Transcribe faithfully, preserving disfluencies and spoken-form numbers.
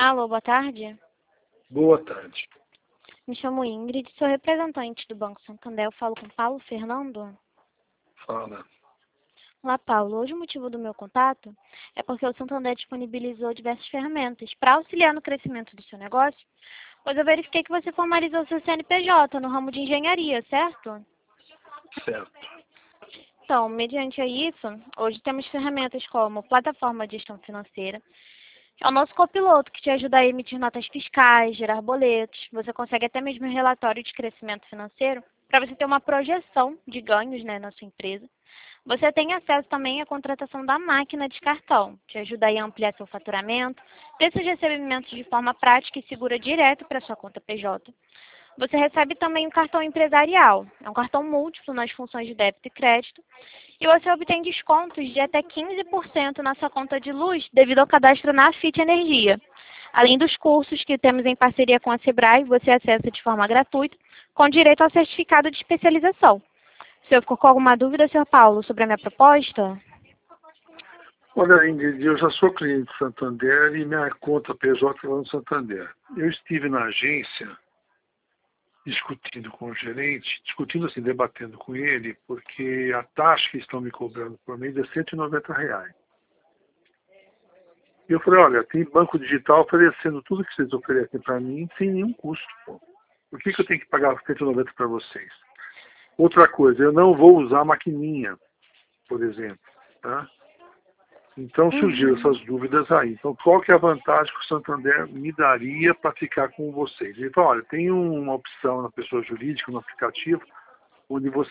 Alô, boa tarde. Boa tarde. Me chamo Ingrid, sou representante do Banco Santander. Eu falo com Paulo Fernando. Fala. Olá, Paulo. Hoje o motivo do meu contato é porque o Santander disponibilizou diversas ferramentas para auxiliar no crescimento do seu negócio, pois eu verifiquei que você formalizou seu C N P J no ramo de engenharia, certo? Certo. Então, mediante a isso, hoje temos ferramentas como plataforma de gestão financeira. É o nosso copiloto que te ajuda a emitir notas fiscais, gerar boletos. Você consegue até mesmo um relatório de crescimento financeiro para você ter uma projeção de ganhos, né, na sua empresa. Você tem acesso também à contratação da máquina de cartão, que ajuda aí a ampliar seu faturamento, ter seus recebimentos de forma prática e segura direto para sua conta P J. Você recebe também o cartão empresarial, é um cartão múltiplo nas funções de débito e crédito, e você obtém descontos de até quinze por cento na sua conta de luz devido ao cadastro na Afit Energia. Além dos cursos que temos em parceria com a Sebrae, você acessa de forma gratuita, com direito ao certificado de especialização. O senhor ficou com alguma dúvida, senhor Paulo, sobre a minha proposta? Olha, Ingrid, eu já sou cliente do Santander e minha conta P J é lá no Santander. Eu estive na agência discutindo com o gerente, discutindo assim, debatendo com ele, porque a taxa que estão me cobrando por mês é cento e noventa reais. E eu falei, olha, tem banco digital oferecendo tudo que vocês oferecem para mim sem nenhum custo. Pô. Por que, que eu tenho que pagar cento e noventa para vocês? Outra coisa, eu não vou usar a maquininha, por exemplo. Tá? Então surgiram Uhum. essas dúvidas aí. Então qual que é a vantagem que o Santander me daria para ficar com vocês? Ele falou, olha, tem uma opção na pessoa jurídica, no aplicativo, onde você